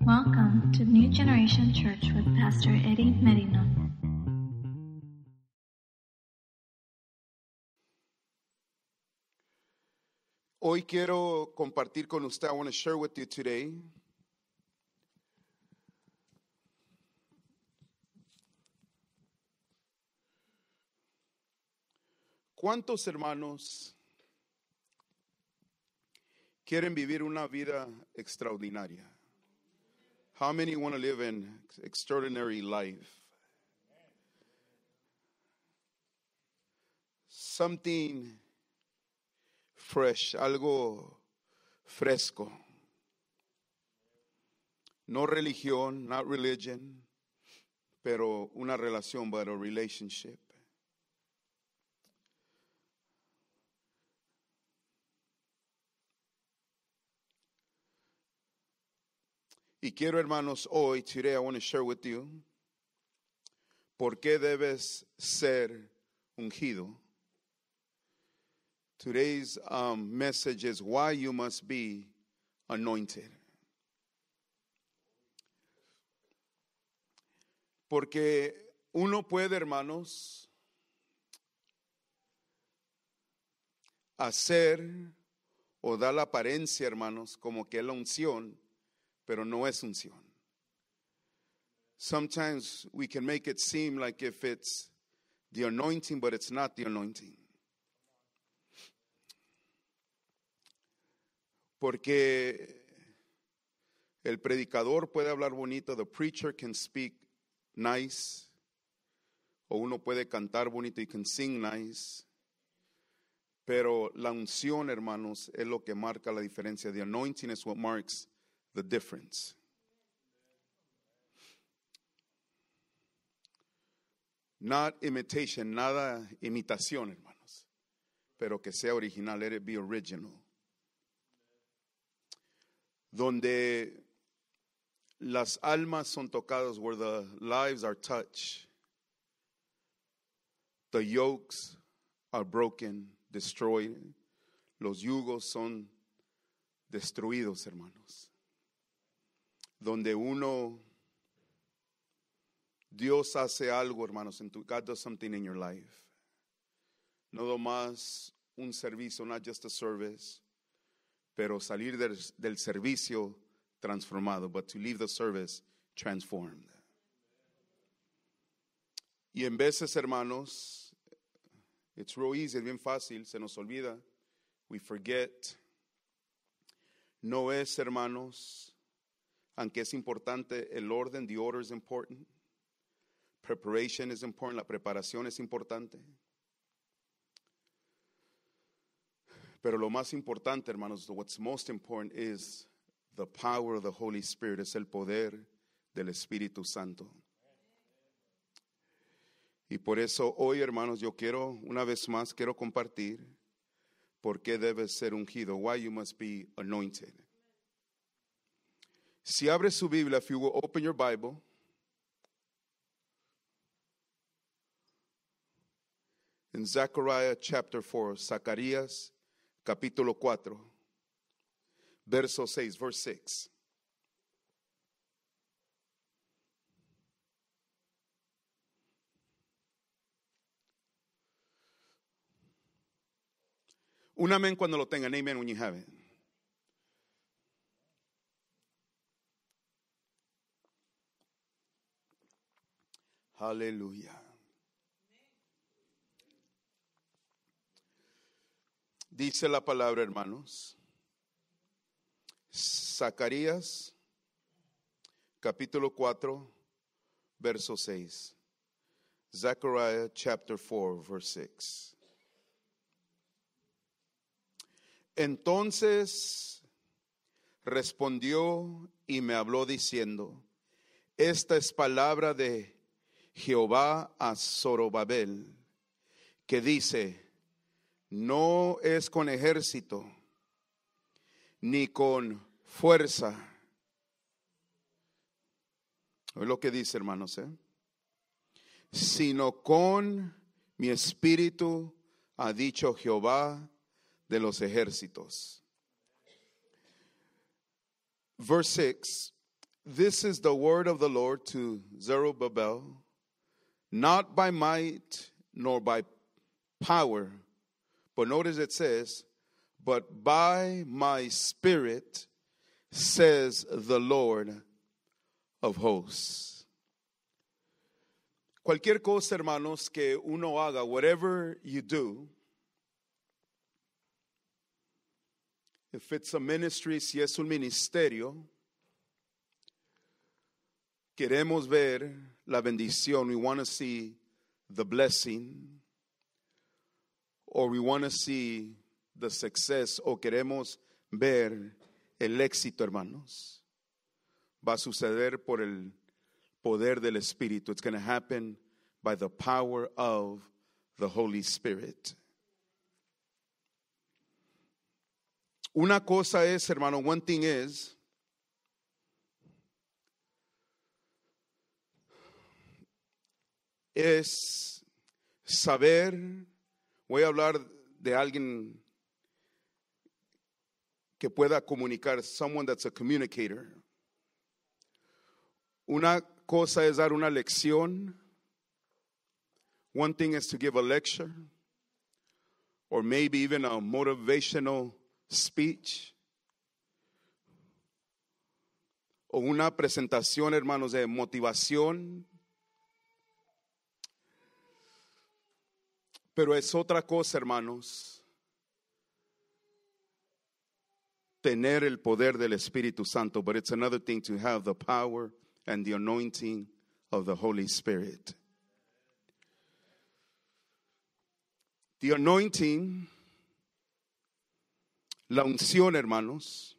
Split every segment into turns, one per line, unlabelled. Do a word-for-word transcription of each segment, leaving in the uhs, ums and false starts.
Welcome to New Generation Church with Pastor Eddie Merino.
Hoy quiero compartir con usted, I want to share with you today ¿cuántos hermanos quieren vivir una vida extraordinaria? How many want to live an extraordinary life? Something fresh, algo fresco. No religión, not religion, pero una relación, but a relationship. Y quiero, hermanos, hoy, today I want to share with you por qué debes ser ungido. Today's um, message is why you must be anointed. Porque uno puede, hermanos, hacer o dar la apariencia, hermanos, como que es la unción, pero no es unción. Sometimes we can make it seem like if it's the anointing, but it's not the anointing. Porque el predicador puede hablar bonito, the preacher can speak nice, o uno puede cantar bonito, you can sing nice, pero la unción, hermanos, es lo que marca la diferencia. The anointing is what marks the difference. Not imitation, nada imitación, hermanos, pero que sea original, let it be original. Donde las almas son tocadas, where the lives are touched, the yokes are broken, destroyed, los yugos son destruidos, hermanos. Donde uno, Dios hace algo, hermanos, and God does something in your life. No más un servicio, not just a service, pero salir del, del servicio transformado, but to leave the service transformed. Y en veces, hermanos, it's real easy, es bien fácil, se nos olvida, we forget. No es, hermanos, aunque es importante el orden, the order is important. Preparation is important, la preparación es importante. Pero lo más importante, hermanos, what's most important is the power of the Holy Spirit, es el poder del Espíritu Santo. Y por eso hoy, hermanos, yo quiero, una vez más, quiero compartir por qué debes ser ungido, why you must be anointed. Si abre su Biblia, if you will open your Bible, in Zechariah chapter four, Zacarías capítulo cuatro, verso seis, verse six. Un amén cuando lo tengan, amen when you have it. Aleluya. Dice la palabra, hermanos. Zacarías, capítulo cuatro, verso seis. Zechariah chapter four, verse six. Entonces respondió y me habló diciendo: esta es palabra de Jehová a Zorobabel, que dice: no es con ejército, ni con fuerza. Es lo que dice, hermanos, ¿eh? Sino con mi espíritu, ha dicho Jehová de los ejércitos. Verse six, This is the word of the Lord to Zerubbabel, not by might nor by power, but notice it says, but by my spirit, says the Lord of hosts. Cualquier cosa, hermanos, que uno haga, whatever you do, if it's a ministry, si es un ministerio, queremos ver la bendición. We want to see the blessing, or we want to see the success, o queremos ver el éxito, hermanos. Va a suceder por el poder del Espíritu. It's going to happen by the power of the Holy Spirit. Una cosa es, hermano, one thing is, es saber, voy a hablar de alguien que pueda comunicar, someone that's a communicator. Una cosa es dar una lección. One thing is to give a lecture, or maybe even a motivational speech, o una presentación, hermanos, de motivación. Pero es otra cosa, hermanos, tener el poder del Espíritu Santo. But it's another thing to have the power and the anointing of the Holy Spirit. The anointing, la unción, hermanos,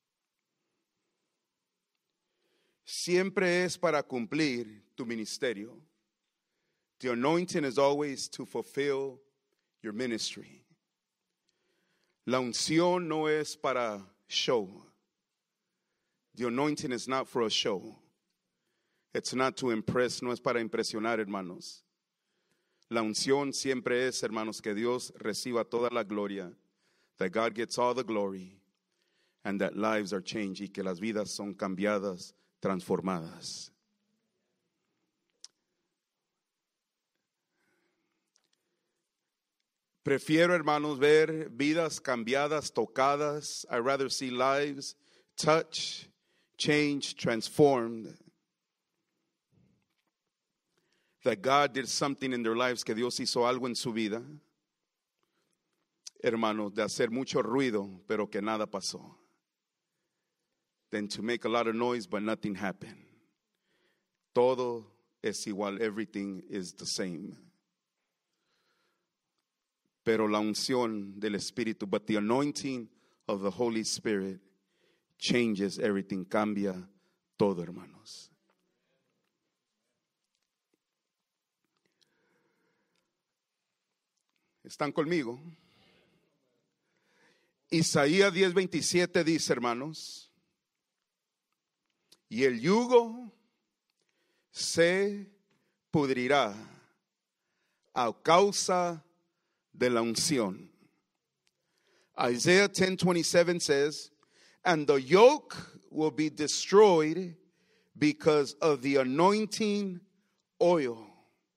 siempre es para cumplir tu ministerio. The anointing is always to fulfill your ministry. La unción no es para show. The anointing is not for a show. It's not to impress, no es para impresionar, hermanos. La unción siempre es, hermanos, que Dios reciba toda la gloria, that God gets all the glory, and that lives are changed, y que las vidas son cambiadas, transformadas. Prefiero, hermanos, ver vidas cambiadas, tocadas. I rather see lives touched, changed, transformed. That God did something in their lives, que Dios hizo algo en su vida. Hermanos, de hacer mucho ruido, pero que nada pasó. Than to make a lot of noise, but nothing happened. Todo es igual, everything is the same. Pero la unción del Espíritu, but the anointing of the Holy Spirit changes everything, cambia todo, hermanos. ¿Están conmigo? Isaías diez veintisiete dice, hermanos, y el yugo se pudrirá a causa de la unción. Isaiah ten twenty-seven says, and the yoke will be destroyed because of the anointing oil.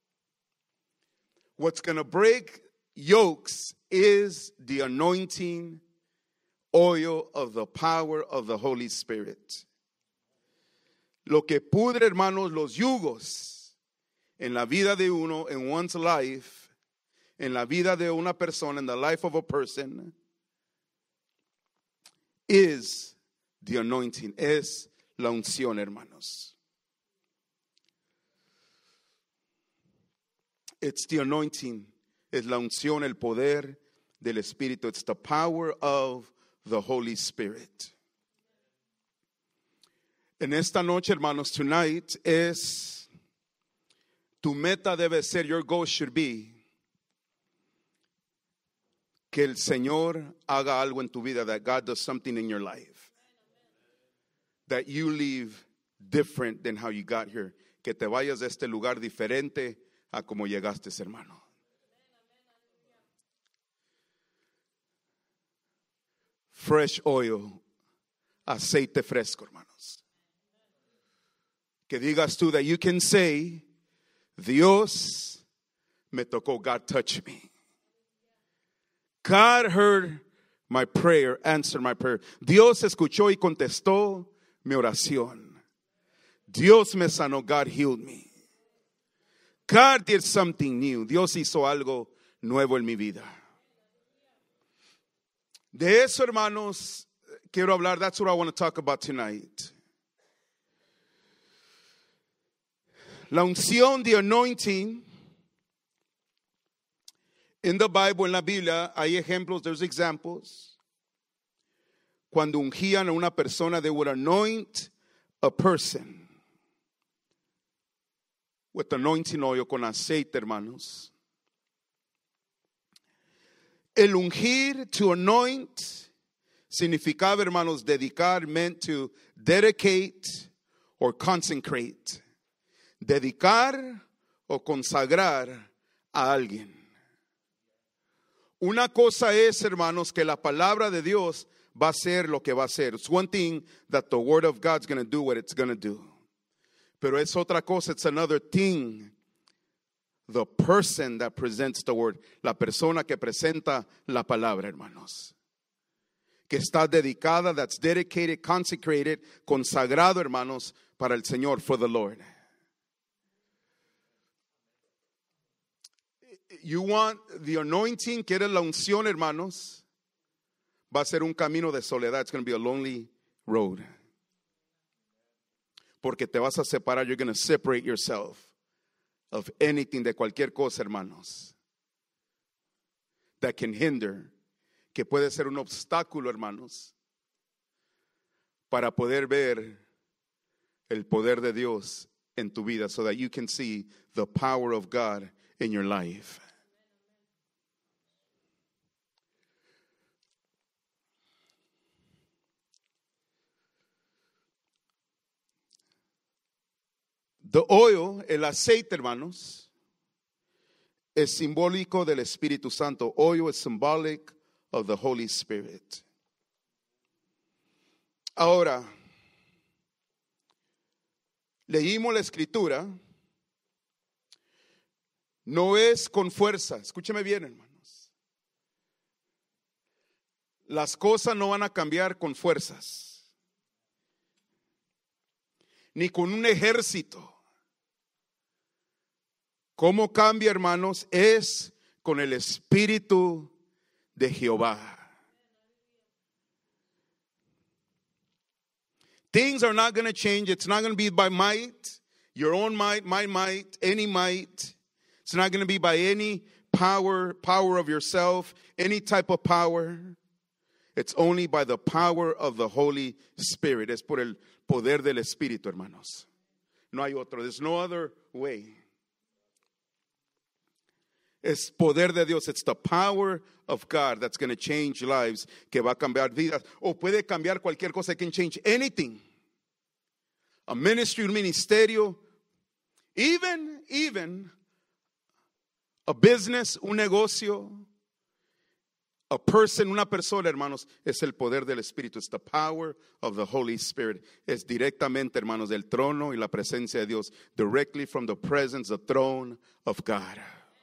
What's going to break yokes is the anointing oil of the power of the Holy Spirit. Lo que pudre, hermanos, los yugos en la vida de uno, in one's life, en la vida de una persona, in the life of a person, is the anointing, es la unción, hermanos. It's the anointing, es la unción, el poder del Espíritu. It's the power of the Holy Spirit. En esta noche, hermanos, tonight es, tu meta debe ser, your goal should be, que el Señor haga algo en tu vida, that God does something in your life. That you leave different than how you got here. Que te vayas de este lugar diferente a como llegaste, hermano. Fresh oil, aceite fresco, hermanos. Que digas tú, that you can say, Dios me tocó, God touched me. God heard my prayer, answered my prayer. Dios escuchó y contestó mi oración. Dios me sanó, God healed me. God did something new. Dios hizo algo nuevo en mi vida. De eso, hermanos, quiero hablar. That's what I want to talk about tonight. La unción, the anointing. In the Bible, en la Biblia, hay ejemplos, there's examples. Cuando ungían a una persona, they would anoint a person with anointing oil, con aceite, hermanos. El ungir, to anoint, significaba, hermanos, dedicar, meant to dedicate or consecrate. Dedicar o consagrar a alguien. Una cosa es, hermanos, que la palabra de Dios va a ser lo que va a ser. It's one thing that the word of God's going to do what it's going to do. Pero es otra cosa, it's another thing. The person that presents the word, la persona que presenta la palabra, hermanos. Que está dedicada, that's dedicated, consecrated, consagrado, hermanos, para el Señor, for the Lord. You want the anointing, quieres la unción, hermanos, va a ser un camino de soledad. It's going to be a lonely road. Porque te vas a separar, you're going to separate yourself of anything, de cualquier cosa, hermanos, that can hinder, que puede ser un obstáculo, hermanos, para poder ver el poder de Dios en tu vida, so that you can see the power of God in your life. The oil, el aceite, hermanos, es simbólico del Espíritu Santo. Oil is symbolic of the Holy Spirit. Ahora, leímos la escritura. No es con fuerza. Escúcheme bien, hermanos. Las cosas no van a cambiar con fuerzas, ni con un ejército. ¿Cómo cambia, hermanos? Es con el Espíritu de Jehová. Things are not going to change. It's not going to be by might, your own might, my might, any might. It's not going to be by any power, power of yourself, any type of power. It's only by the power of the Holy Spirit. Es por el poder del Espíritu, hermanos. No hay otro. There's no other way. Es poder de Dios. It's the power of God that's going to change lives, que va a cambiar vidas. O puede cambiar cualquier cosa. It can change anything. A ministry, un ministerio, even, even a business, un negocio, a person, una persona, hermanos, es el poder del Espíritu. It's the power of the Holy Spirit. Es directamente, hermanos, del trono y la presencia de Dios. Directly from the presence, the throne of God.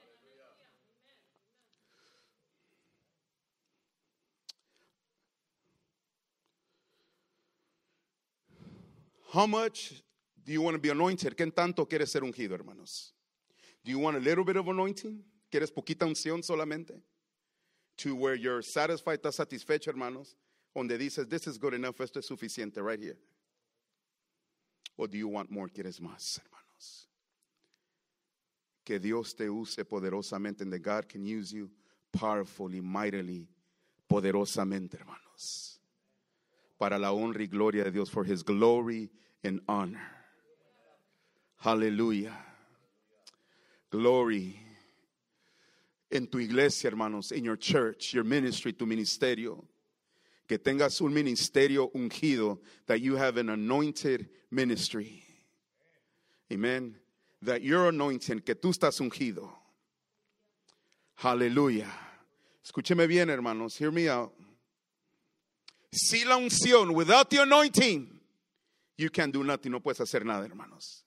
How much do you want to be anointed? ¿Qué tanto quieres ser ungido, hermanos? Do you want a little bit of anointing? ¿Quieres poquita unción solamente? To where you're satisfied, estás satisfecho, hermanos, donde dices, this is good enough, esto es suficiente, right here. Or do you want more? ¿Quieres más, hermanos? Que Dios te use poderosamente, and that God can use you powerfully, mightily, poderosamente, hermanos. Para la honra y gloria de Dios, for His glory and honor. Hallelujah. Glory. En tu iglesia, hermanos, in your church, your ministry, tu ministerio. Que tengas un ministerio ungido, that you have an anointed ministry. Amen. That you're anointed, que tú estás ungido. Hallelujah. Escúcheme bien, hermanos. Hear me out. Si la unción, without the anointing, you can't do nothing, no puedes hacer nada, hermanos.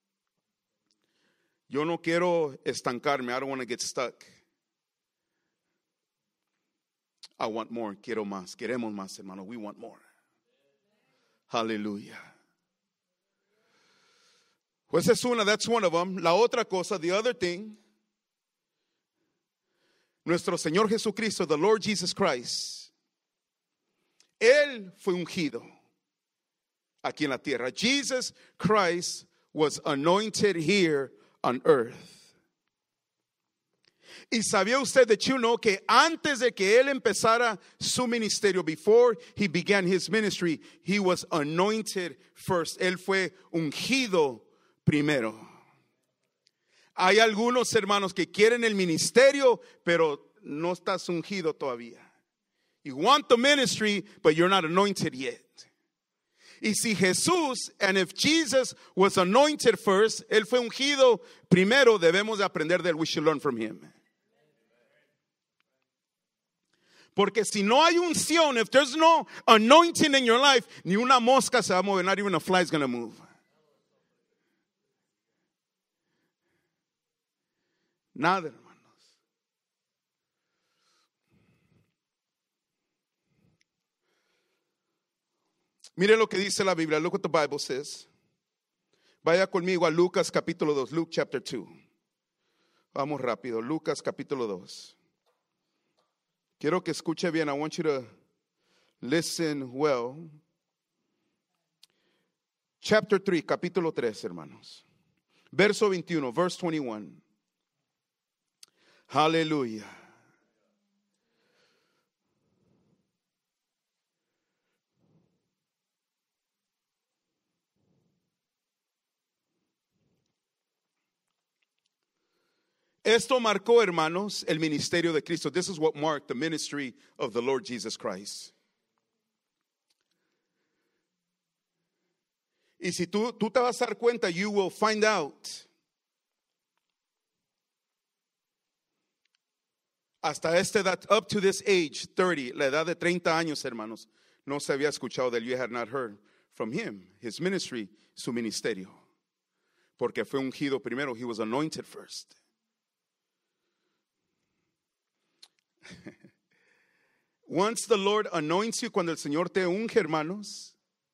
Yo no quiero estancarme. I don't want to get stuck. I want more. Quiero más. Queremos más, hermano. We want more. Hallelujah. Pues es una, that's one of them. La otra cosa, the other thing, nuestro Señor Jesucristo, the Lord Jesus Christ, Él fue ungido aquí en la tierra. Jesus Christ was anointed here on earth. Y sabía usted that you know que antes de que él empezara su ministerio, before he began his ministry, he was anointed first. Él fue ungido primero. Hay algunos hermanos que quieren el ministerio, pero no estás ungido todavía. You want the ministry, but you're not anointed yet. Y si Jesús, and if Jesus was anointed first, él fue ungido primero, debemos de aprender de él. We should learn from him. Porque si no hay unción, if there's no anointing in your life, ni una mosca se va a mover, not even a fly is going to move. Nada, hermanos. Mire lo que dice la Biblia. Look what the Bible says. Vaya conmigo a Lucas capítulo dos. Luke chapter two. Vamos rápido. Lucas capítulo dos. Quiero que escuche bien. I want you to listen well. Chapter three, capítulo tres, hermanos. Verso veintiuno, verse twenty-one. Aleluya. Esto marcó, hermanos, el ministerio de Cristo. This is what marked the ministry of the Lord Jesus Christ. Y si tú, tú te vas a dar cuenta, you will find out. Hasta esta edad, up to this age, thirty, la edad de treinta años, hermanos, no se había escuchado de él. You had not heard from him, his ministry, su ministerio. Porque fue ungido primero. He was anointed first. Once the Lord anoints you, cuando el Señor te unge, hermanos,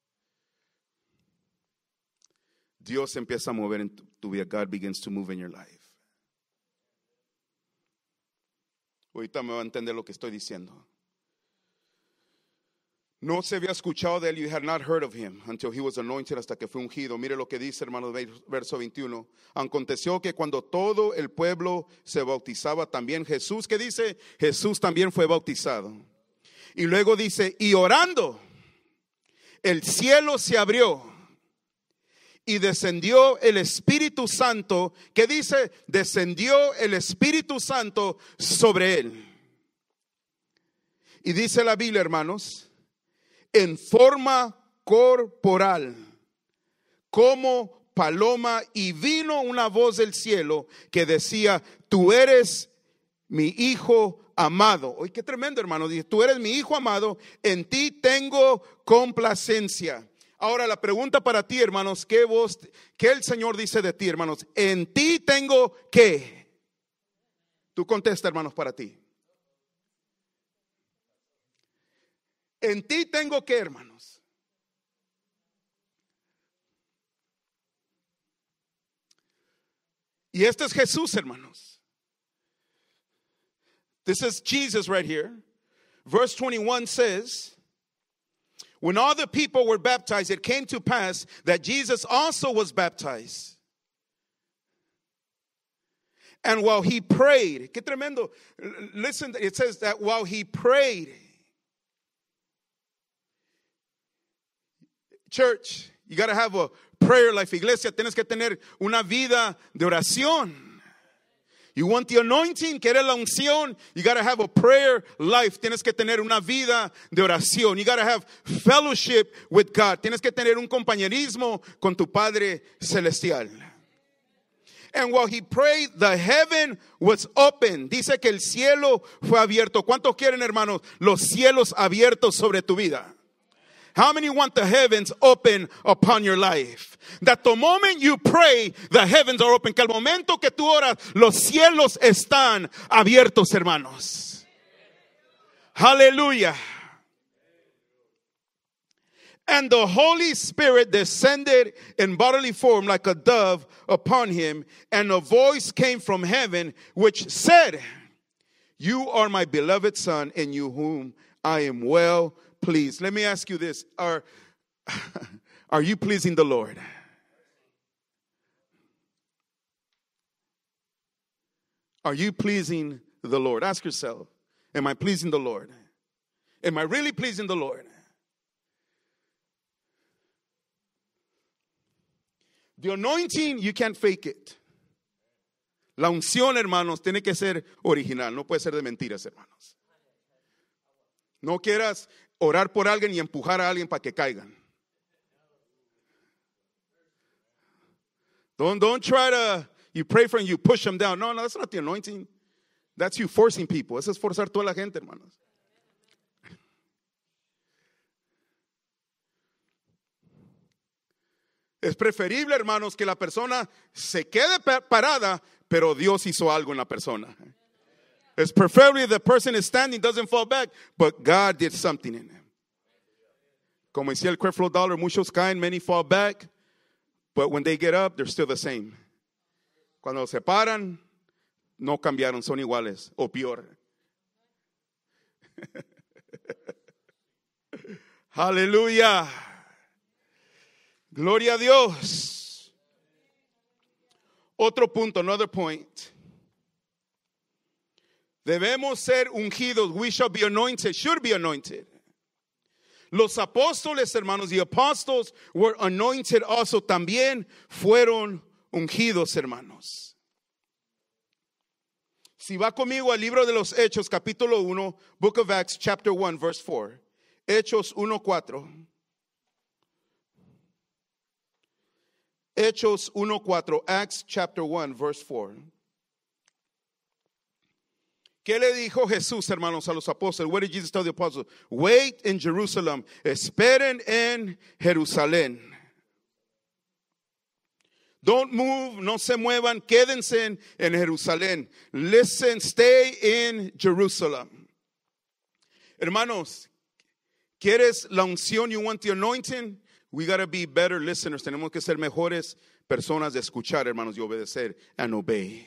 Dios empieza a mover en tu, tu vida. God begins to move in your life. Ahorita me va a entender lo que estoy diciendo. No se había escuchado de él. You had not heard of him until he was anointed, hasta que fue ungido. Mire lo que dice, hermanos, verso veintiuno. Aconteció que cuando todo el pueblo se bautizaba, también Jesús, ¿qué dice? Jesús también fue bautizado. Y luego dice, y orando, el cielo se abrió y descendió el Espíritu Santo. ¿Qué dice? Descendió el Espíritu Santo sobre él. Y dice la Biblia, hermanos, en forma corporal, como paloma, y vino una voz del cielo que decía, tú eres mi hijo amado. Oye, qué tremendo, hermano. Dice, tú eres mi hijo amado, en ti tengo complacencia. Ahora la pregunta para ti, hermanos, ¿qué voz, qué el Señor dice de ti, hermanos? En ti tengo ¿qué? Tú contesta, hermanos, para ti. En ti tengo que, hermanos. Y este es Jesús, hermanos. This is Jesus right here. Verse twenty-one says, when all the people were baptized, it came to pass that Jesus also was baptized. And while he prayed, qué tremendo. Listen, it says that while he prayed, church, you got to have a prayer life. Iglesia, tienes que tener una vida de oración. You want the anointing, quieres la unción, you got to have a prayer life. Tienes que tener una vida de oración. You got to have fellowship with God. Tienes que tener un compañerismo con tu Padre Celestial. And while he prayed, the heaven was open. Dice que el cielo fue abierto. ¿Cuántos quieren, hermanos, los cielos abiertos sobre tu vida? How many want the heavens open upon your life? That the moment you pray, the heavens are open. Que al momento que tú oras, los cielos están abiertos, hermanos. Hallelujah. And the Holy Spirit descended in bodily form like a dove upon him. And a voice came from heaven which said, you are my beloved Son, in you whom I am well pleased. Let me ask you this. Are, are you pleasing the Lord? Are you pleasing the Lord? Ask yourself, am I pleasing the Lord? Am I really pleasing the Lord? The anointing, you can't fake it. La unción, hermanos, tiene que ser original. No puede ser de mentiras, hermanos. No quieras orar por alguien y empujar a alguien para que caigan. Don't, don't try to, you pray for and you push them down. No, no, that's not the anointing. That's you forcing people. Eso es forzar toda la gente, hermanos. Es preferible, hermanos, que la persona se quede parada, pero Dios hizo algo en la persona. It's preferably the person is standing, doesn't fall back, but God did something in him. Como decía el Creflo Dollar, muchos caen, many fall back, but when they get up, they're still the same. Cuando se paran, no cambiaron, son iguales, o peor. Aleluya. Gloria a Dios. Otro punto, another point. Debemos ser ungidos. We shall be anointed, should be anointed. Los apóstoles, hermanos, the apostles were anointed also. También fueron ungidos, hermanos. Si va conmigo al libro de los Hechos, capítulo uno, Book of Acts, chapter one, verse four. Hechos uno, cuatro. Hechos uno, cuatro. Acts chapter one, verse four. ¿Qué le dijo Jesús, hermanos, a los apóstoles? What did Jesus tell the apostles? Wait in Jerusalem. Esperen en Jerusalén. Don't move, no se muevan, quédense en, en Jerusalén. Listen, stay in Jerusalem. Hermanos, ¿quieres la unción? You want the anointing? We got to be better listeners. Tenemos que ser mejores personas de escuchar, hermanos, y obedecer and obey.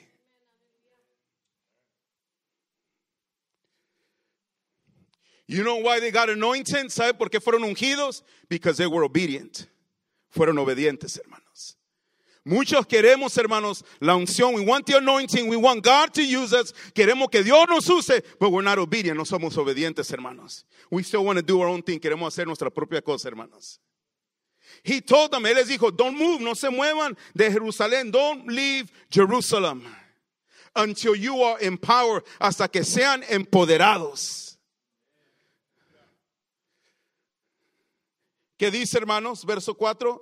You know why they got anointed? ¿Sabe por qué fueron ungidos? Because they were obedient. Fueron obedientes, hermanos. Muchos queremos, hermanos, la unción. We want the anointing. We want God to use us. Queremos que Dios nos use, but we're not obedient. No somos obedientes, hermanos. We still want to do our own thing. Queremos hacer nuestra propia cosa, hermanos. He told them, él les dijo, don't move, no se muevan de Jerusalén. Don't leave Jerusalem until you are empowered, hasta que sean empoderados. ¿Qué dice, hermanos? Verso cuatro.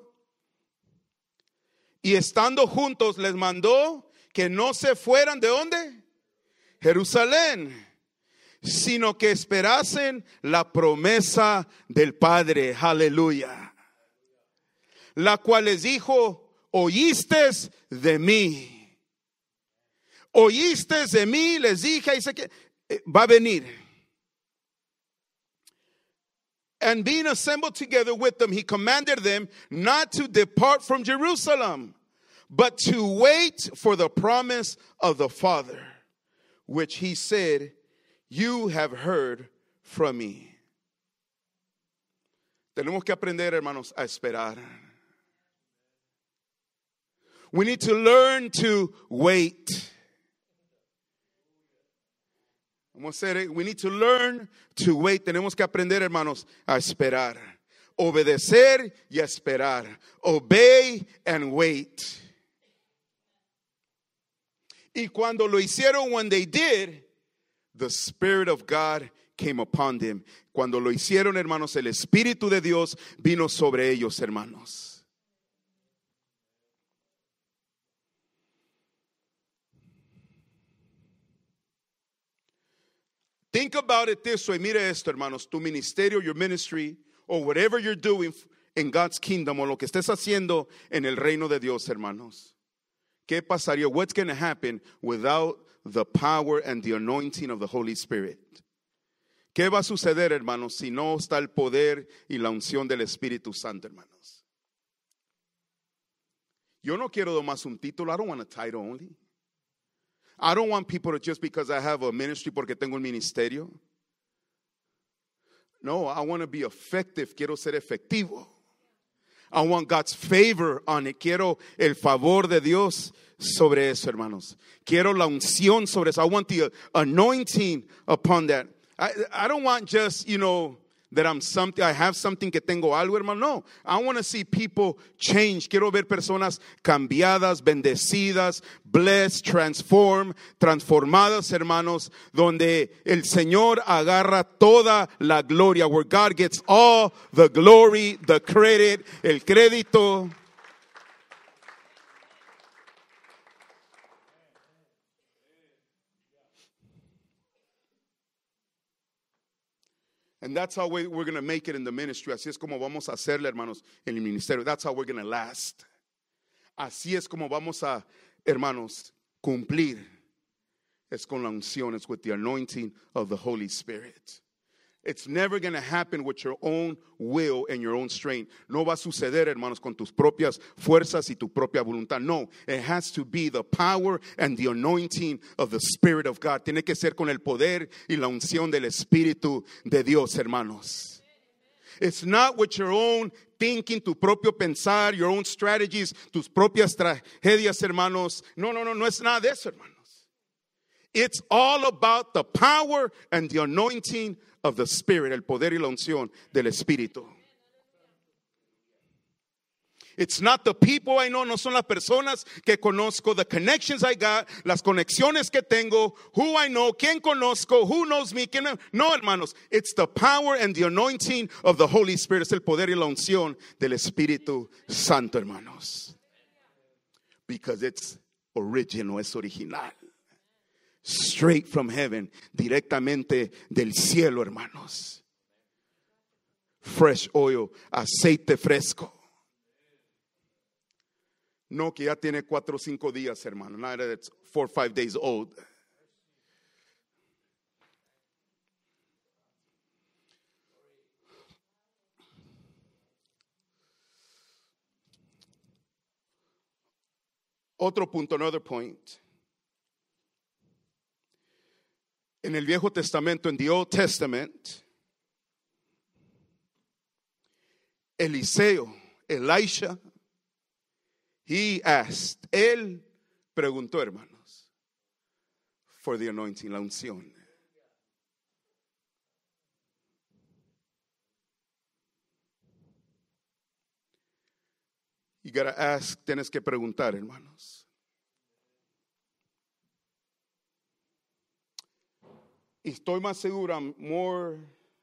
Y estando juntos les mandó que no se fueran, ¿de dónde? Jerusalén, sino que esperasen la promesa del Padre. Aleluya. La cual les dijo, oístes de mí. Oístes de mí, les dije, dice que va a venir. And being assembled together with them, he commanded them not to depart from Jerusalem, but to wait for the promise of the Father, which he said, you have heard from me. Tenemos que aprender, hermanos, a esperar. We need to learn to wait. Vamos a hacer, we need to learn to wait. Tenemos que aprender, hermanos, a esperar. Obedecer y a esperar. Obey and wait. Y cuando lo hicieron, when they did, the Spirit of God came upon them. Cuando lo hicieron, hermanos, el Espíritu de Dios vino sobre ellos, hermanos. Think about it this way. Mire esto, hermanos. Tu ministerio, your ministry, or whatever you're doing in God's kingdom, o lo que estés haciendo en el reino de Dios, hermanos. ¿Qué pasaría? What's going to happen without the power and the anointing of the Holy Spirit? ¿Qué va a suceder, hermanos, si no está el poder y la unción del Espíritu Santo, hermanos? Yo no quiero más un título. I don't want a title only. I don't want people to just because I have a ministry, porque tengo un ministerio. No, I want to be effective. Quiero ser efectivo. I want God's favor on it. Quiero el favor de Dios sobre eso, hermanos. Quiero la unción sobre eso. I want the anointing upon that. I, I don't want just, you know, that I'm something, I have something, que tengo algo, hermano. No, I want to see people change. Quiero ver personas cambiadas, bendecidas, blessed, transform, transformadas, hermanos, donde el Señor agarra toda la gloria, where God gets all the glory, the credit, el crédito. And that's how we, we're going to make it in the ministry. Así es como vamos a hacerle, hermanos, en el ministerio. That's how we're going to last. Así es como vamos a, hermanos, cumplir. Es con la unción. It's with the anointing of the Holy Spirit. It's never going to happen with your own will and your own strength. No va a suceder, hermanos, con tus propias fuerzas y tu propia voluntad. No, it has to be the power and the anointing of the Spirit of God. Tiene que ser con el poder y la unción del Espíritu de Dios, hermanos. It's not with your own thinking, tu propio pensar, your own strategies, tus propias tragedias, hermanos. No, no, no, no es nada de eso, hermanos. It's all about the power and the anointing of the Spirit, el poder y la unción del Espíritu. It's not the people I know, no son las personas que conozco, the connections I got, las conexiones que tengo, who I know, quién conozco, who knows me, quién no. No, hermanos, it's the power and the anointing of the Holy Spirit, es el poder y la unción del Espíritu Santo, hermanos. Because it's original, es original. Straight from heaven, directamente del cielo, hermanos. Fresh oil, aceite fresco. No que ya tiene cuatro o cinco días, hermano. Not that it's four or five days old. Otro punto, another point. En el Viejo Testamento, in the Old Testament, Eliseo, Elisha, he asked, él preguntó, hermanos, for the anointing, la unción. You gotta ask, tienes que preguntar, hermanos. Y estoy más segura, more,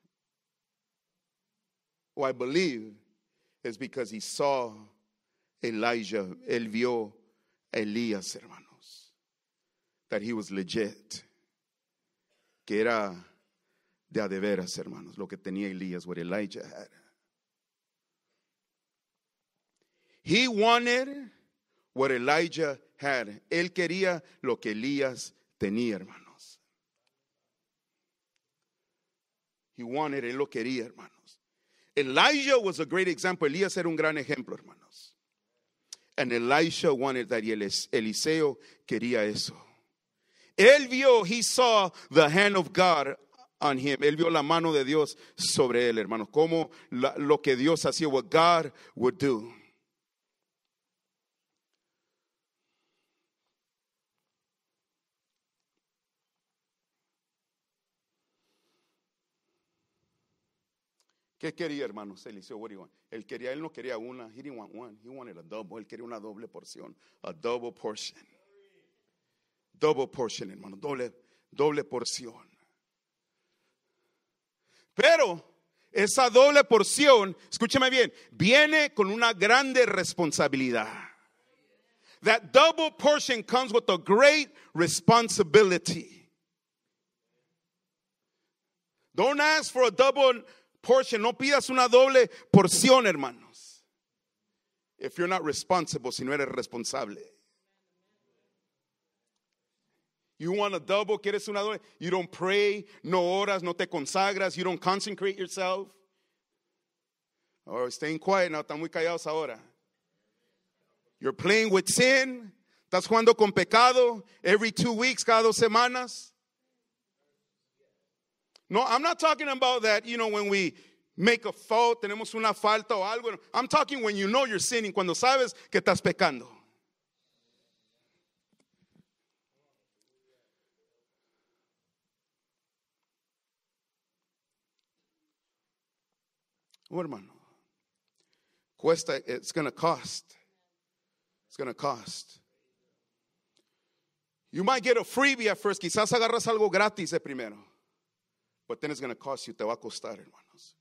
or I believe, is because he saw Elijah, él vio a Elías, hermanos, that he was legit, que era de a de veras, hermanos, lo que tenía Elías, what Elijah had. He wanted what Elijah had. Él quería lo que Elías tenía, hermanos. He wanted, él lo quería, hermanos. Elijah was a great example. Elías era un gran ejemplo, hermanos. And Elisha wanted that, y Eliseo quería eso. Él vio, he saw the hand of God on him. Él vio la mano de Dios sobre él, hermanos. Como la, lo que Dios hacía, what God would do. ¿Qué quería, hermanos? Eliseo, what do you want? Él quería, él no quería una. He didn't want one. He wanted a double. Él quería una doble porción. A double portion. Double portion, hermano. Doble, doble porción. Pero esa doble porción, escúchame bien, viene con una grande responsabilidad. That double portion comes with a great responsibility. Don't ask for a double portion. No pidas una doble porción, hermanos. If you're not responsible, si no eres responsable. You want a double, quieres una doble. You don't pray, no oras, no te consagras. You don't consecrate yourself. Or staying quiet now, están muy callados ahora. You're playing with sin. Estás jugando con pecado every two weeks, cada dos semanas. No, I'm not talking about that, you know, when we make a fault, tenemos una falta o algo. I'm talking when you know you're sinning, cuando sabes que estás pecando. Oh, hermano. Cuesta, it's going to cost. It's going to cost. You might get a freebie at first. Quizás agarras algo gratis de primero. But then it's going to cost you. Te va a costar, hermanos.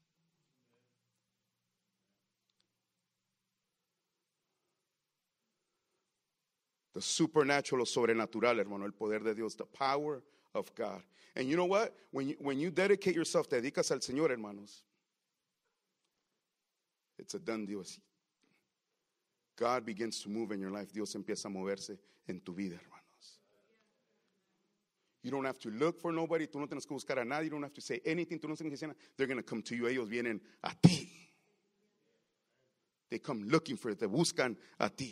The supernatural, sobrenatural, hermano. El poder de Dios. The power of God. And you know what? When you, when you dedicate yourself, te dedicas al Señor, hermanos. It's a done deal. God begins to move in your life. Dios empieza a moverse en tu vida, hermanos. You don't have to look for nobody. Tú no tienes que buscar a nadie. You don't have to say anything. Tú no tienes que decir nada. They're going to come to you. Ellos vienen a ti. They come looking for it. Te buscan a ti.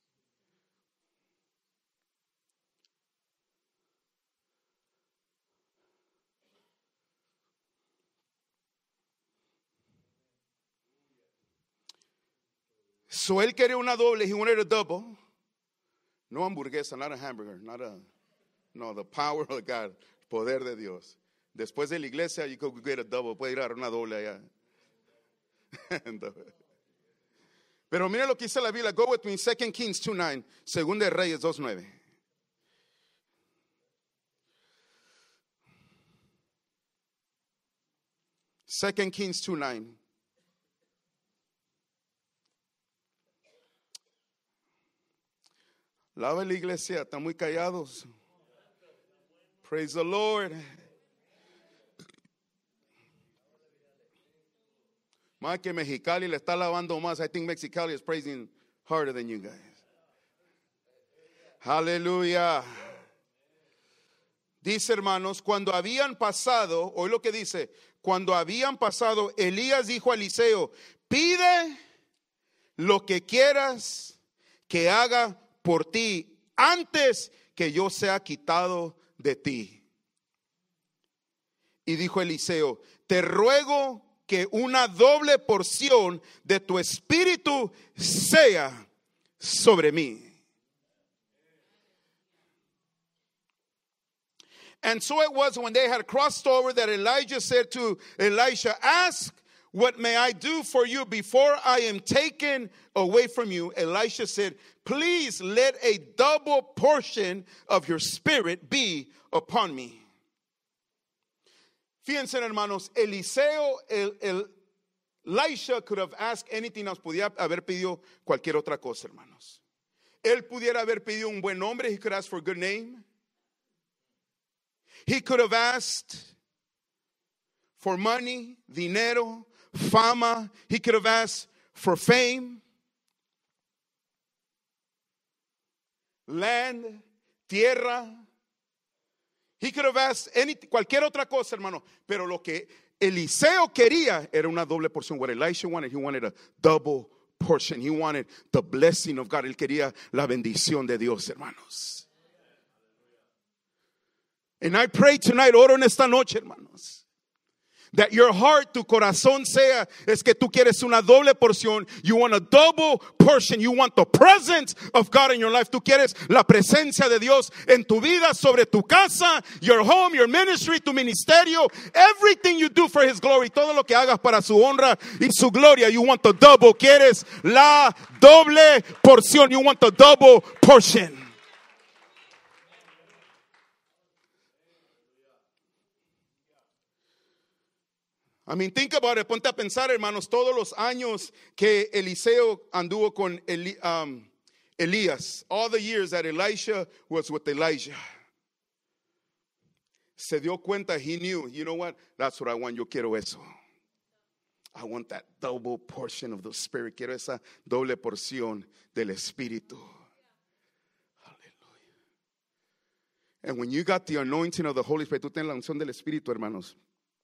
So él quería una doble. He wanted a double. No hamburguesa, not a hamburger, not a, no, the power of God, poder de Dios. Después de la iglesia, you could get a double. Puede ir a una doble allá. Pero mira lo que dice la Biblia. Go with me, Second Kings two nine, Segunda de Reyes dos nueve. Second Kings two nine. Lava la iglesia, están muy callados. Praise the Lord. Más que Mexicali le está lavando más. I think Mexicali is praising harder than you guys. Hallelujah. Dice, hermanos, cuando habían pasado, oí lo que dice, cuando habían pasado, Elías dijo a Eliseo, pide lo que quieras que haga por ti antes que yo sea quitado de ti. Y dijo Eliseo, te ruego que una doble porción de tu espíritu sea sobre mí. And so it was when they had crossed over that Elijah said to Elisha, ask, what may I do for you before I am taken away from you? Elisha said, please let a double portion of your spirit be upon me. Fíjense, hermanos, Eliseo, el, el, Elisha could have asked anything else. Podía haber pedido cualquier otra cosa, hermanos. Él pudiera haber pedido un buen nombre. He could ask for a good name. He could have asked for money, dinero, fama. He could have asked for fame, land, tierra. He could have asked any, cualquier otra cosa, hermano. Pero lo que Eliseo quería era una doble porción. What Elisha wanted, he wanted a double portion. He wanted the blessing of God. Él quería la bendición de Dios, hermanos. And I pray tonight, oro en esta noche, hermanos, that your heart, tu corazón sea, es que tú quieres una doble porción. You want a double portion. You want the presence of God in your life. Tú quieres la presencia de Dios en tu vida, sobre tu casa, your home, your ministry, tu ministerio. Everything you do for His glory. Todo lo que hagas para su honra y su gloria. You want the double. Quieres la doble porción. You want the double portion. I mean, think about it. Ponte a pensar, hermanos, todos los años que Eliseo anduvo con Eli, um, Elías. All the years that Elisha was with Elijah. Se dio cuenta, he knew, you know what? That's what I want. Yo quiero eso. I want that double portion of the Spirit. Quiero esa doble porción del Espíritu. Hallelujah. And when you got the anointing of the Holy Spirit, tú tienes la unción del Espíritu, hermanos,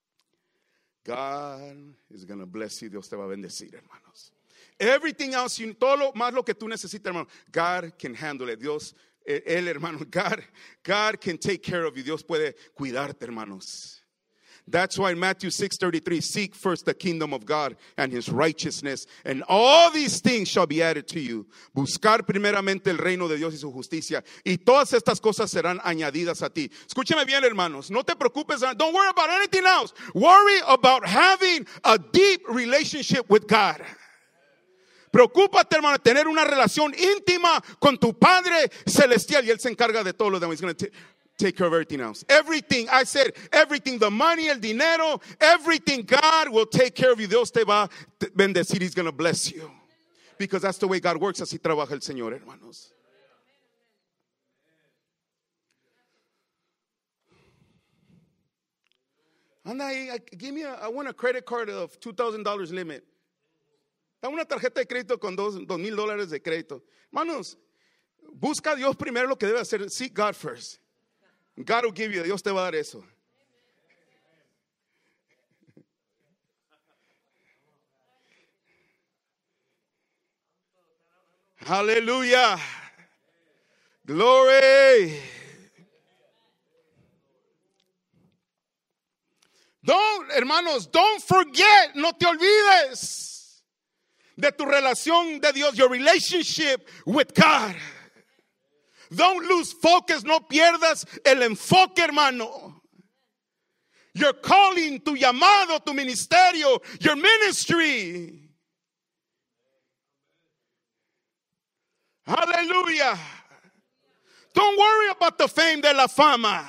God is going to bless you. Dios te va a bendecir, hermanos. Everything else, you, todo lo más lo que tú necesitas, hermano, God can handle it. Dios, él, hermano, God, God can take care of you. Dios puede cuidarte, hermanos. That's why in Matthew six thirty-three, seek first the kingdom of God and his righteousness, and all these things shall be added to you. Buscar primeramente el reino de Dios y su justicia, y todas estas cosas serán añadidas a ti. Escúcheme bien, hermanos, no te preocupes, don't worry about anything else. Worry about having a deep relationship with God. Preocúpate, hermano, de tener una relación íntima con tu Padre Celestial, y Él se encarga de todo lo demás. He's going to take care of everything else. Everything, I said, everything, the money, el dinero, everything, God will take care of you. Dios te va a bendecir. He's going to bless you. Because that's the way God works. Así trabaja el Señor, hermanos. Anda ahí, give me a, I want a credit card of two thousand dollars limit. Dame una tarjeta de crédito con dos mil dólares de crédito. Hermanos, busca a Dios primero, lo que debe hacer. Seek God first. God will give you. Dios te va a dar eso. Hallelujah. Glory. Don't, hermanos, don't forget, no te olvides de tu relación de Dios, your relationship with God. Don't lose focus, no pierdas el enfoque, hermano. Your calling, tu llamado, tu ministerio, your ministry. Hallelujah. Don't worry about the fame de la fama.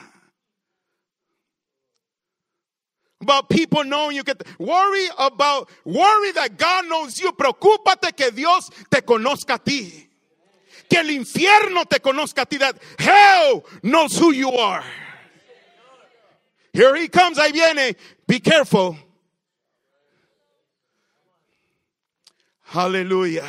About people knowing you. Get, worry about, worry that God knows you. Preocúpate que Dios te conozca a ti. Que el infierno te conozca a ti. That hell knows who you are. Here he comes, ahí viene. Be careful. Hallelujah.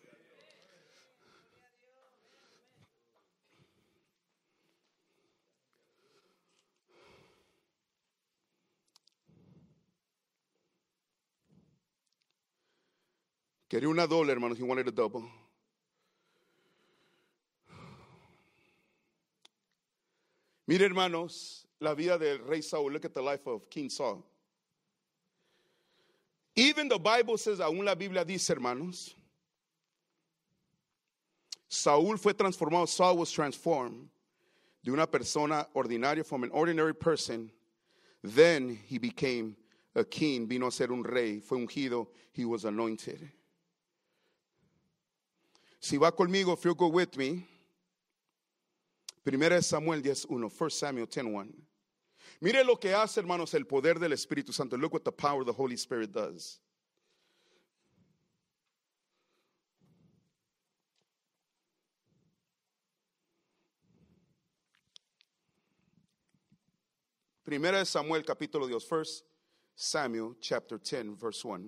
Quería una doble, hermanos. He wanted a double. Mire, hermanos, la vida del rey Saúl. Look at the life of King Saul. Even the Bible says, aún la Biblia dice, hermanos, Saúl fue transformado. Saul was transformed de una persona ordinaria, from an ordinary person. Then he became a king. Vino a ser un rey. Fue ungido. He was anointed. Si va conmigo, if you go with me, Primera de Samuel diez uno, First Samuel ten one. Mire lo que hace, hermanos, el poder del Espíritu Santo. Look what the power of the Holy Spirit does. Primera de Samuel capítulo dos, First Samuel chapter ten, verse one.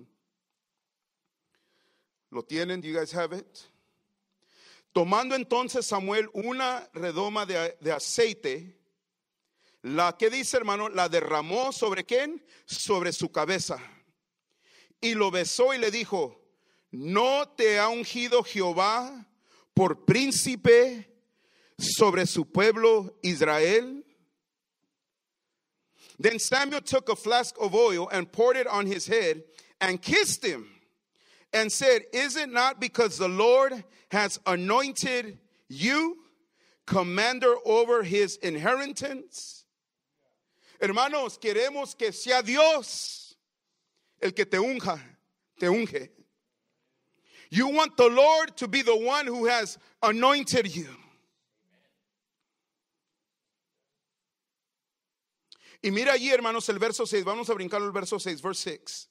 ¿Lo tienen? Do you guys have it? Tomando entonces Samuel una redoma de, de aceite, la que dice, hermano, la derramó sobre quién? Sobre su cabeza. Y lo besó y le dijo, ¿no te ha ungido Jehová por príncipe sobre su pueblo Israel? Then Samuel took a flask of oil and poured it on his head and kissed him and said, is it not because the Lord has anointed you commander over his inheritance? Hermanos, queremos que sea Dios el que te unja, te unge. You want the Lord to be the one who has anointed you. Y mira allí, hermanos, el verso seis. Vamos a brincar el verso seis, verse six.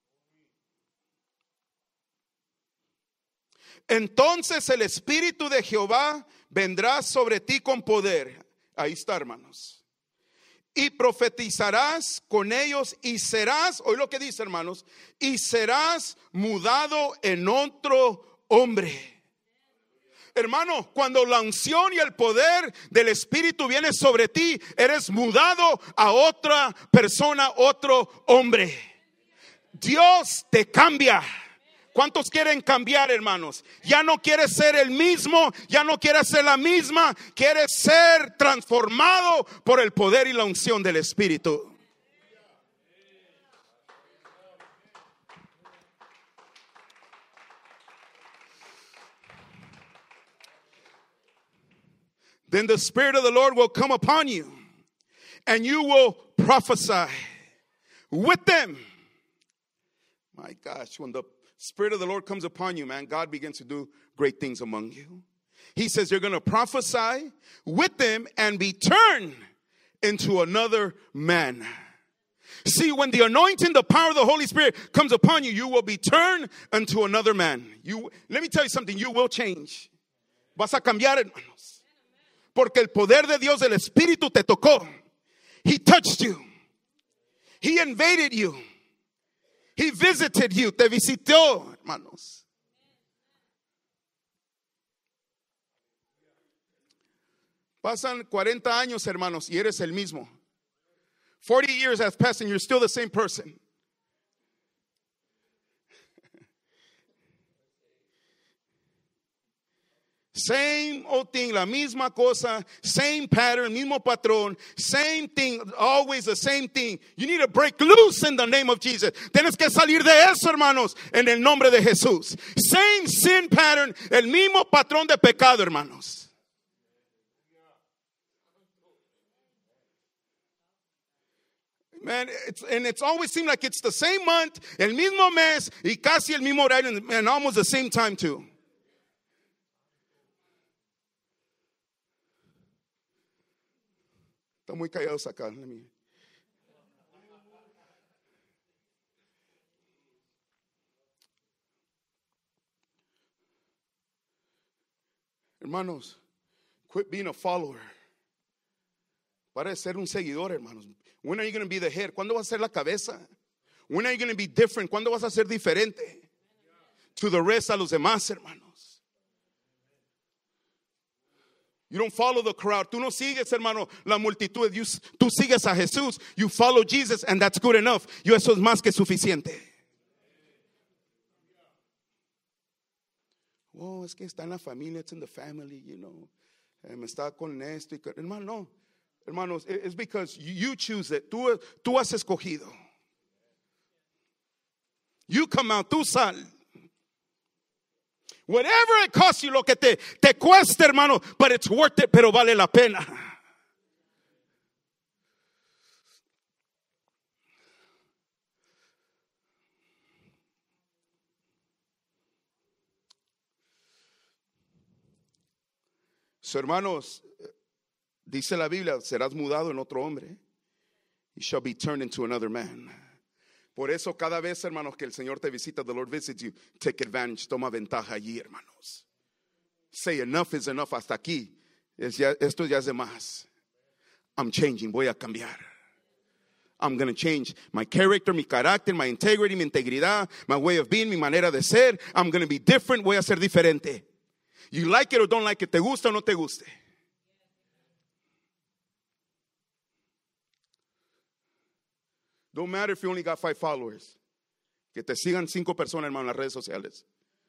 Entonces el Espíritu de Jehová vendrá sobre ti con poder. Ahí está, hermanos. y profetizarás con ellos y serás, oí lo que dice, hermanos, y serás mudado en otro hombre. Hermano, cuando la unción y el poder del Espíritu viene sobre ti, eres mudado a otra persona, otro hombre. Dios te cambia. ¿Cuántos quieren cambiar, hermanos? Ya no quieres ser el mismo, ya no quieres ser la misma, quieres ser transformado por el poder y la unción del Espíritu. Then the Spirit of the Lord will come upon you, and you will prophesy with them. My gosh, when the Spirit of the Lord comes upon you, man, God begins to do great things among you. He says you're going to prophesy with them and be turned into another man. See, when the anointing, the power of the Holy Spirit comes upon you, you will be turned into another man. You, let me tell you something, you will change. Vas a cambiar, hermanos. Porque el poder de Dios, el Espíritu te tocó. He touched you. He invaded you. He visited you. Te visitó, hermanos. Pasan cuarenta años, hermanos, y eres el mismo. forty years have passed and you're still the same person. Same old thing, la misma cosa, same pattern, mismo patrón, same thing, always the same thing. You need to break loose in the name of Jesus. Tienes que salir de eso, hermanos, en el nombre de Jesús. Same sin pattern, el mismo patrón de pecado, hermanos. Man, it's, and it's always seemed like it's the same month, el mismo mes, y casi el mismo horario, and, and almost the same time too. Están muy callados acá. Let me. Hermanos, quit being a follower. Para ser un seguidor, hermanos. When are you going to be the head? ¿Cuándo vas a ser la cabeza? When are you going to be different? ¿Cuándo vas a ser diferente to the rest, a los demás, hermanos? You don't follow the crowd. Tú no sigues, hermano, la multitud. You, tú sigues a Jesús. You follow Jesus, and that's good enough. Y eso es más que suficiente. Oh, es que está en la familia. It's in the family, you know. Eh, me está con esto. Y, hermano, no. Hermanos, it's because you choose it. Tú, tú has escogido. You come out. Tú sal. Whatever it costs you, lo que te, te cueste, hermano, but it's worth it, pero vale la pena. So, hermanos, dice la Biblia, serás mudado en otro hombre. You shall be turned into another man. Por eso cada vez, hermanos, que el Señor te visita, the Lord visits you, take advantage, toma ventaja allí, hermanos. Say enough is enough, hasta aquí. Es ya, esto ya es de más. I'm changing, voy a cambiar. I'm going to change my character, mi carácter, my integrity, mi integridad, my way of being, mi manera de ser. I'm going to be different, voy a ser diferente. You like it or don't like it, te gusta o no te guste. Don't matter if you only got five followers. Que te sigan cinco personas, hermano, en las redes sociales.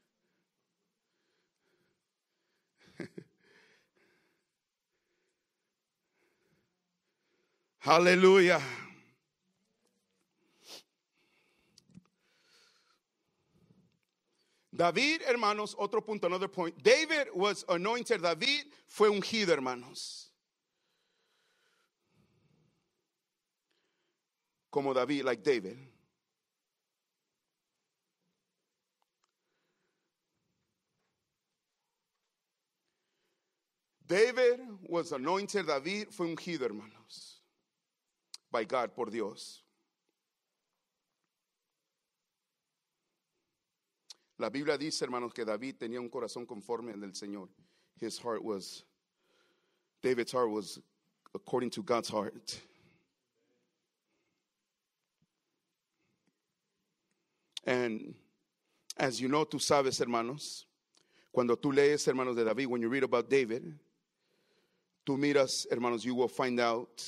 Aleluya. David, hermanos, otro punto, another point. David was anointed. David fue ungido, hermanos. Como David, like David. David was anointed. David fue ungido, hermanos, by God, por Dios. La Biblia dice, hermanos, que David tenía un corazón conforme al del Señor. His heart was, David's heart was according to God's heart. And as you know, tú sabes, hermanos, cuando tú lees, hermanos, de David, when you read about David, tú miras, hermanos, you will find out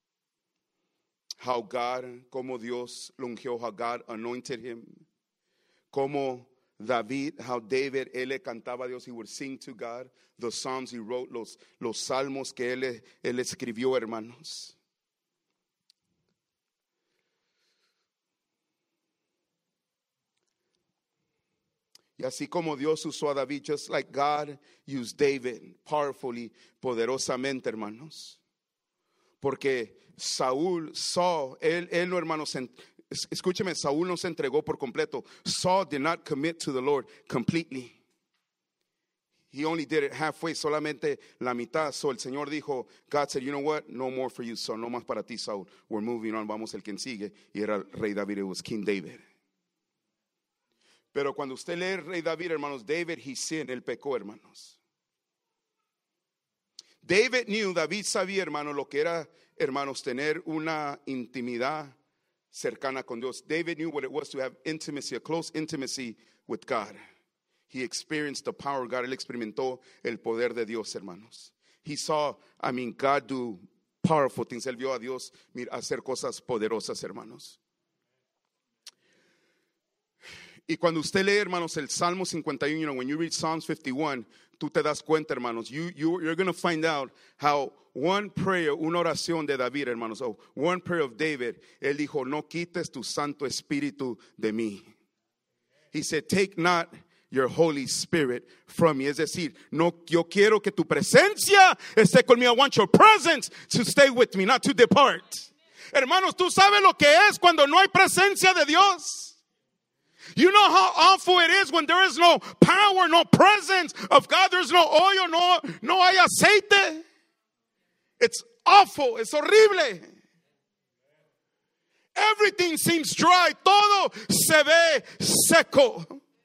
how God, como Dios lo ungió, how God anointed him, como David, how David, él le cantaba a Dios, he would sing to God, the psalms he wrote, los, los salmos que él, él escribió, hermanos. Y así como Dios usó a David, just like God used David powerfully, poderosamente, hermanos. Porque Saúl, Saul, él, él no, hermanos, escúcheme, Saúl no se entregó por completo. Saul did not commit to the Lord completely. He only did it halfway, solamente la mitad. So el Señor dijo, God said, you know what? No more for you, Saul, no más para ti, Saúl. We're moving on, vamos el quien sigue. Y era el rey David, it was King David. Pero cuando usted lee el rey David, hermanos, David, he sinned, él pecó, hermanos. David knew, David sabía, hermanos, lo que era, hermanos, tener una intimidad cercana con Dios. David knew what it was to have intimacy, a close intimacy with God. He experienced the power of God. Él experimentó el poder de Dios, hermanos. He saw, I mean, God do powerful things. Él vio a Dios mira, hacer cosas poderosas, hermanos. Y cuando usted lee, hermanos, el Salmo cincuenta y uno, you know, when you read Psalms fifty-one, tú te das cuenta, hermanos, you, you, you're going to find out how one prayer, una oración de David, hermanos, oh, one prayer of David, él dijo, no quites tu Santo Espíritu de mí. He said, take not your Holy Spirit from me. Es decir, no, yo quiero que tu presencia esté conmigo. I want your presence to stay with me, not to depart. Hermanos, tú sabes lo que es cuando no hay presencia de Dios. You know how awful it is when there is no power, no presence of God. There's no oil, no, no hay aceite. It's awful. Es horrible. Everything seems dry. Todo se ve seco.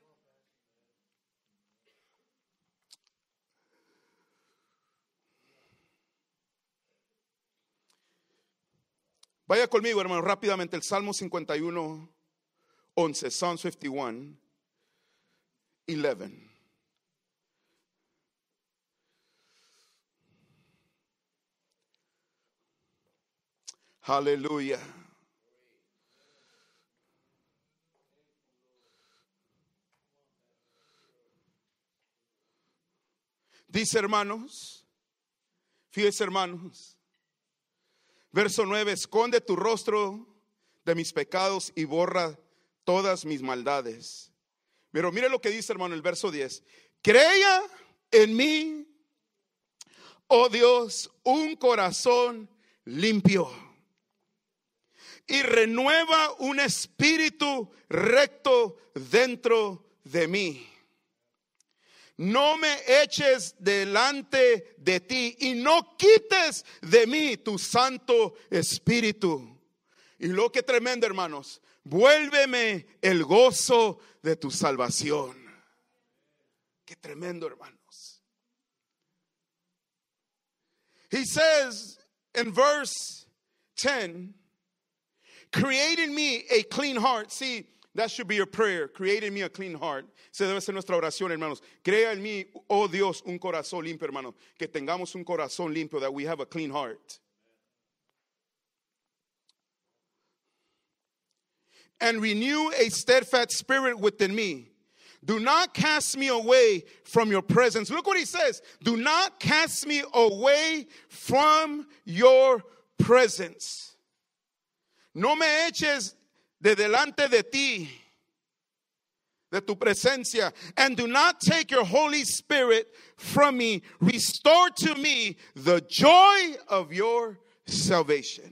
Vaya conmigo, hermano, rápidamente el Salmo cincuenta y uno. eleven, Psalms fifty-one, eleven. Aleluya. Dice, hermanos, fíjense, hermanos, verso nueve, esconde tu rostro de mis pecados y borra todas mis maldades. Pero mire lo que dice, hermano, el verso diez. Crea en mí, oh Dios, un corazón limpio y renueva un espíritu recto dentro de mí. No me eches delante de ti y no quites de mí tu Santo Espíritu. Y lo que tremendo, hermanos, vuélveme el gozo de tu salvación. Qué tremendo, hermanos. He says in verse ten, create in me a clean heart. See, that should be your prayer. Create in me a clean heart. Se debe ser nuestra oración, hermanos. Crea en mí, oh Dios, un corazón limpio, hermanos. Que tengamos un corazón limpio, that we have a clean heart. And renew a steadfast spirit within me. Do not cast me away from your presence. Look what he says. Do not cast me away from your presence. No me eches de delante de ti, de tu presencia. And do not take your Holy Spirit from me. Restore to me the joy of your salvation.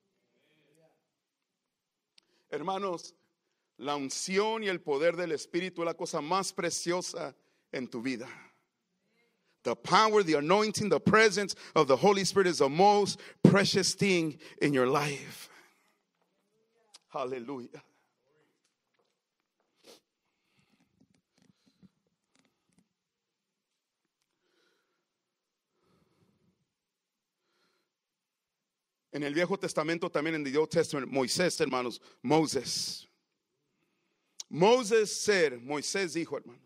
Hermanos, la unción y el poder del Espíritu es la cosa más preciosa en tu vida. The power, the anointing, the presence of the Holy Spirit is the most precious thing in your life. Hallelujah. En el Viejo Testamento también, en the Old Testament, Moisés, hermanos, Moses. Moses said, Moisés dijo, hermanos,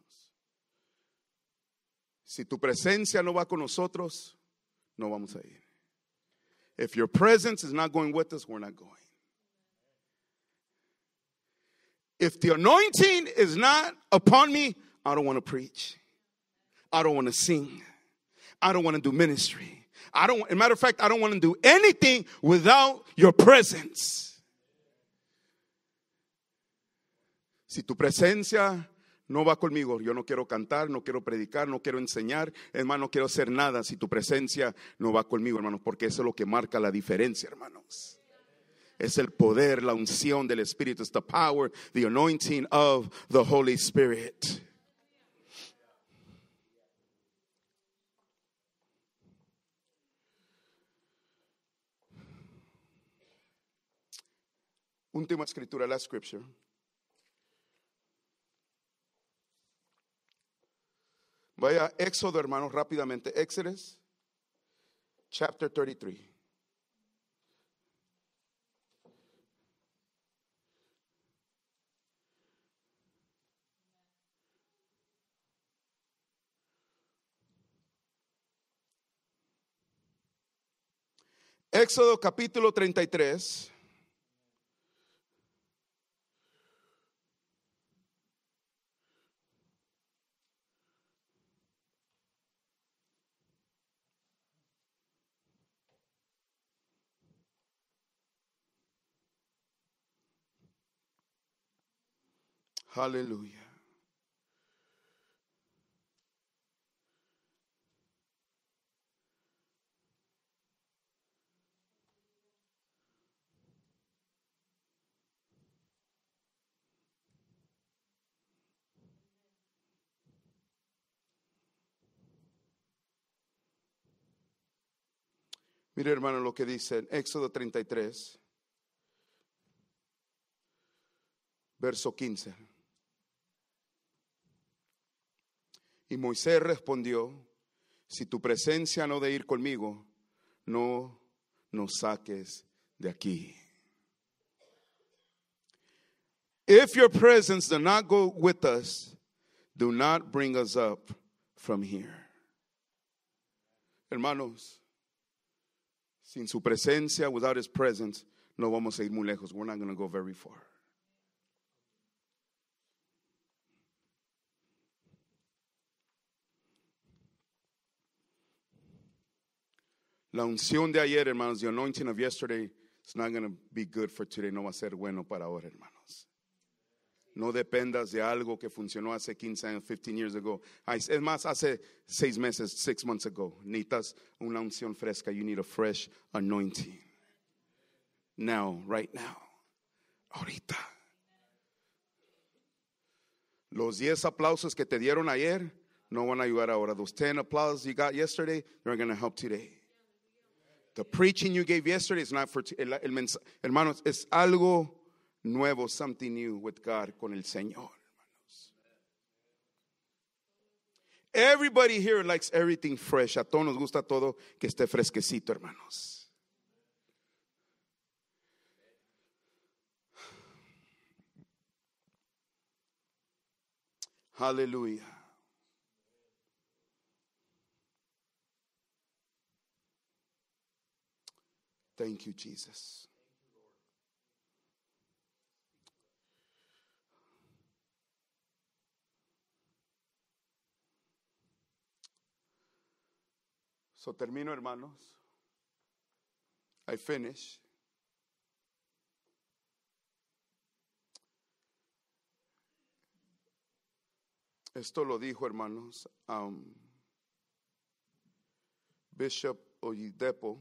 si tu presencia no va con nosotros, no vamos a ir. If your presence is not going with us, we're not going. If the anointing is not upon me, I don't want to preach. I don't want to sing. I don't want to do ministry. I don't, as a matter of fact, I don't want to do anything without your presence. Si tu presencia no va conmigo, yo no quiero cantar, no quiero predicar, no quiero enseñar, hermano, no quiero hacer nada si tu presencia no va conmigo, hermanos, porque eso es lo que marca la diferencia, hermanos. Es el poder, la unción del Espíritu, it's the power, the anointing of the Holy Spirit. Última escritura, la scripture. Vaya a Éxodo, hermanos, rápidamente. Exodus, chapter thirty-three. Éxodo capítulo treinta y tres. Aleluya. Mire, hermano, lo que dice en Éxodo treinta y tres, verso quince. Y Moisés respondió, si tu presencia no de ir conmigo, no nos saques de aquí. If your presence does not go with us, do not bring us up from here. Hermanos, sin su presencia, without his presence, no vamos a ir muy lejos. We're not going to go very far. La unción de ayer, hermanos, the anointing of yesterday is not going to be good for today. No va a ser bueno para ahora, hermanos. No dependas de algo que funcionó hace quince años, fifteen years ago. Es más, hace seis meses, six months ago. Necesitas una unción fresca. You need a fresh anointing. Now, right now. Ahorita. Los diez aplausos que te dieron ayer no van a ayudar ahora. Those ten applauses you got yesterday, they're going to help today. The preaching you gave yesterday is not for t- el, el mens- hermanos, es algo nuevo, something new with God, con el Señor, hermanos. Everybody here likes everything fresh. A todos nos gusta todo que esté fresquecito, hermanos. Hallelujah. Thank you, Jesus. So termino, hermanos. I finish. Esto lo dijo, hermanos, um, Bishop Oyedepo.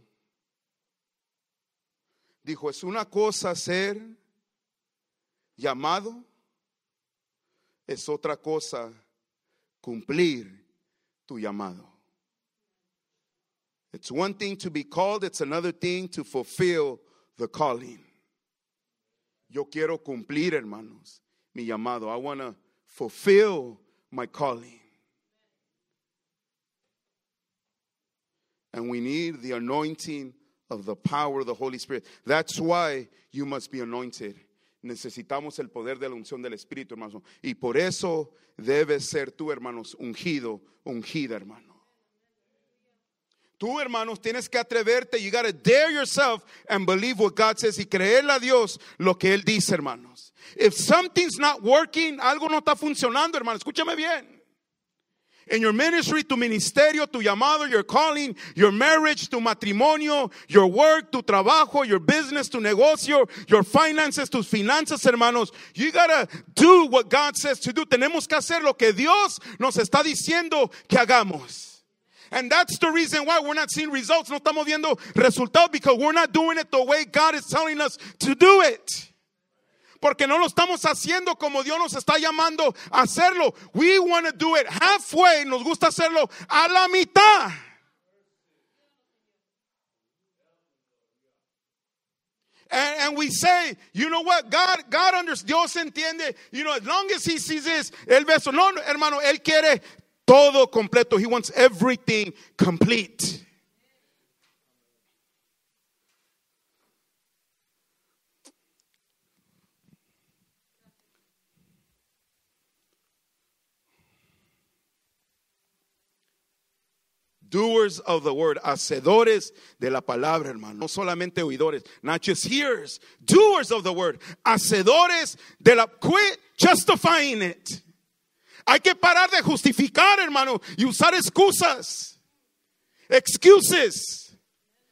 Dijo, es una cosa ser llamado, es otra cosa cumplir tu llamado. It's one thing to be called, it's another thing to fulfill the calling. Yo quiero cumplir, hermanos, mi llamado. I want to fulfill my calling. And we need the anointing of the power of the Holy Spirit. That's why you must be anointed. Necesitamos el poder de la unción del Espíritu, hermanos. Y por eso debes ser tú, hermanos, ungido, ungida, hermano. Tú, hermanos, tienes que atreverte. You gotta dare yourself and believe what God says. Y creerle a Dios lo que Él dice, hermanos. If something's not working, algo no está funcionando, hermano, escúchame bien. In your ministry, tu ministerio, tu llamado, your calling, your marriage, tu matrimonio, your work, tu trabajo, your business, tu negocio, your finances, tus finanzas, hermanos. You gotta do what God says to do. Tenemos que hacer lo que Dios nos está diciendo que hagamos. And that's the reason why we're not seeing results. No estamos viendo resultados, because we're not doing it the way God is telling us to do it. Porque no lo estamos haciendo como Dios nos está llamando a hacerlo. We want to do it halfway. Nos gusta hacerlo a la mitad. And, and we say, you know what, God, God understands, Dios entiende, you know, as long as He sees this, Él ve eso. No, hermano, Él quiere todo completo. He wants everything complete. Doers of the word, hacedores de la palabra, hermano. No solamente oidores, not just hearers. Doers of the word, hacedores de la. Quit justifying it. Hay que parar de justificar, hermano, y usar excusas, excuses.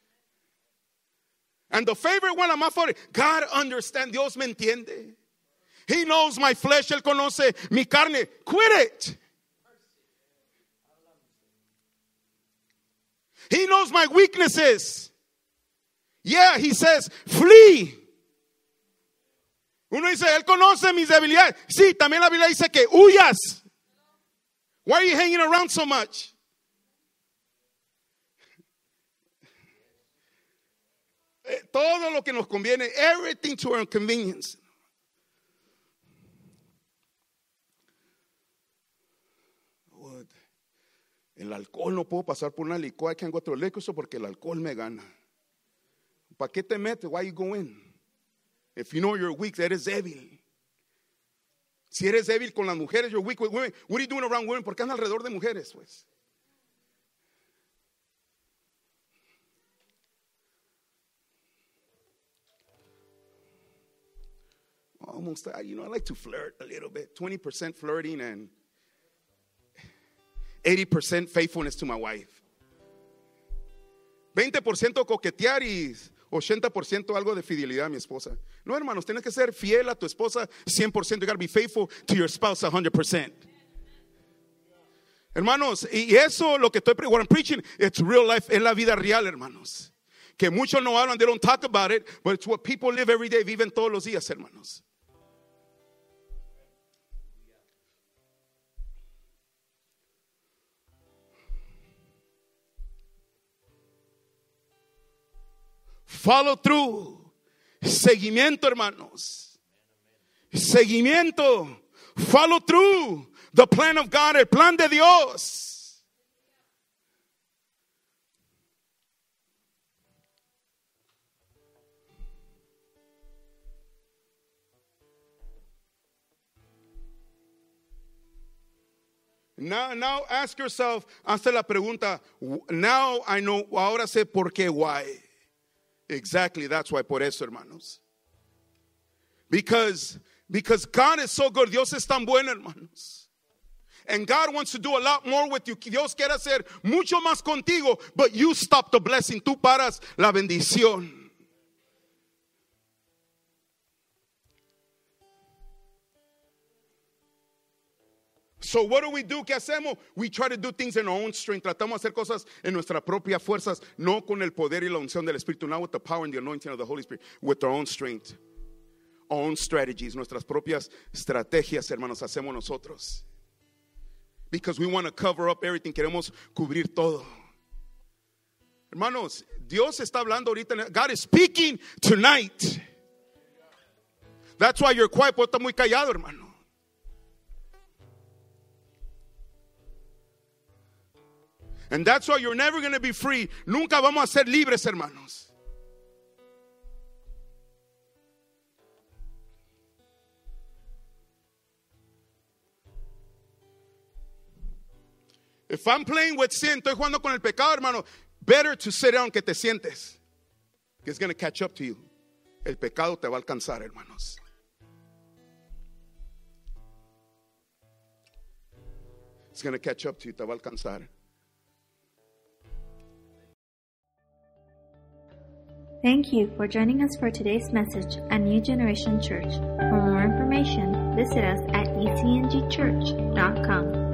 And the favorite one, I'm not for it. God understands. Dios me entiende. He knows my flesh. Él conoce mi carne. Quit it. He knows my weaknesses. Yeah, he says, flee. Uno dice, Él conoce mis debilidades. Sí, también la Biblia dice que huyas. Why are you hanging around so much? Todo lo que nos conviene, everything to our convenience. El alcohol, no puedo pasar por una licor. I can't go to a liquor store porque el alcohol me gana. ¿Para qué te metes? Why you go in? If you know you're weak, eres débil. Si eres débil con las mujeres, you're weak with women. What are you doing around women? ¿Por qué andas alrededor de mujeres, pues? Almost, you know, I like to flirt a little bit. twenty percent flirting and eighty percent faithfulness to my wife. veinte por ciento coquetear y ochenta por ciento algo de fidelidad a mi esposa. No, hermanos, tienes que ser fiel a tu esposa cien por ciento. You got to be faithful to your spouse one hundred percent. Hermanos, y eso lo que estoy what I'm preaching, it's real life, es la vida real, hermanos. Que muchos no hablan, they don't talk about it, but it's what people live every day, viven todos los días, hermanos. Follow through. Seguimiento, hermanos. Seguimiento. Follow through. The plan of God, el plan de Dios. Now, now ask yourself, hazte la pregunta, now I know, ahora sé por qué, why. Exactly, that's why, por eso, hermanos. Because, because God is so good. Dios es tan bueno, hermanos. And God wants to do a lot more with you. Dios quiere hacer mucho más contigo, but you stop the blessing. Tú paras la bendición. So what do we do? ¿Qué hacemos? We try to do things in our own strength. Tratamos de hacer cosas en nuestras propias fuerzas, no con el poder y la unción del Espíritu, not with the power and the anointing of the Holy Spirit, with our own strength, our own strategies, nuestras propias estrategias, hermanos, hacemos nosotros. Because we want to cover up everything, queremos cubrir todo. Hermanos, Dios está hablando ahorita. God is speaking tonight. That's why you're quiet, porque está muy callado, hermano. And that's why you're never going to be free. Nunca vamos a ser libres, hermanos. If I'm playing with sin, estoy jugando con el pecado, hermano, better to sit down que te sientes. Que it's going to catch up to you. El pecado te va a alcanzar, hermanos. It's going to catch up to you, te va a alcanzar.
Thank you for joining us for today's message at New Generation Church. For more information, visit us at e c n g church dot com.